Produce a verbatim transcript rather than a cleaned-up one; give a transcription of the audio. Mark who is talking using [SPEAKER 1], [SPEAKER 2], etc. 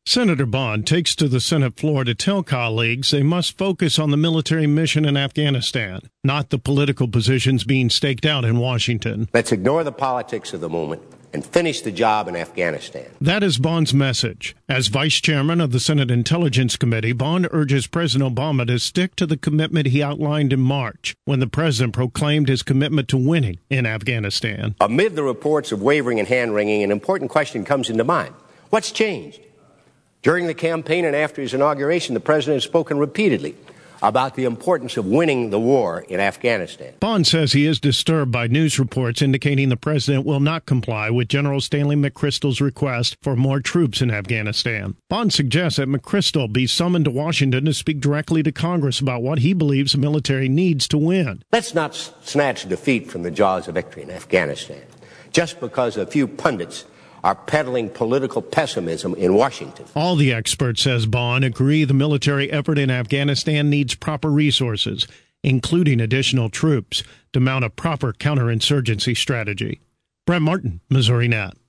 [SPEAKER 1] Senator Bond takes to the Senate floor to tell colleagues they must focus on the military mission in Afghanistan, not the political positions being staked out in Washington.
[SPEAKER 2] Let's ignore the politics of the moment and finish the job in Afghanistan.
[SPEAKER 1] That is Bond's message. As vice chairman of the Senate Intelligence Committee, Bond urges President Obama to stick to the commitment he outlined in March, when the president proclaimed his commitment to winning in Afghanistan.
[SPEAKER 2] Amid the reports of wavering and hand-wringing, an important question comes into mind. What's changed? During the campaign and after his inauguration, the president has spoken repeatedly about the importance of winning the war in Afghanistan.
[SPEAKER 1] Bond says he is disturbed by news reports indicating the president will not comply with General Stanley McChrystal's request for more troops in Afghanistan. Bond suggests that McChrystal be summoned to Washington to speak directly to Congress about what he believes the military needs to win.
[SPEAKER 2] Let's not snatch defeat from the jaws of victory in Afghanistan just because a few pundits are peddling political pessimism in Washington.
[SPEAKER 1] All the experts, says Bond, agree the military effort in Afghanistan needs proper resources, including additional troops, to mount a proper counterinsurgency strategy. Brent Martin, Missouri Net.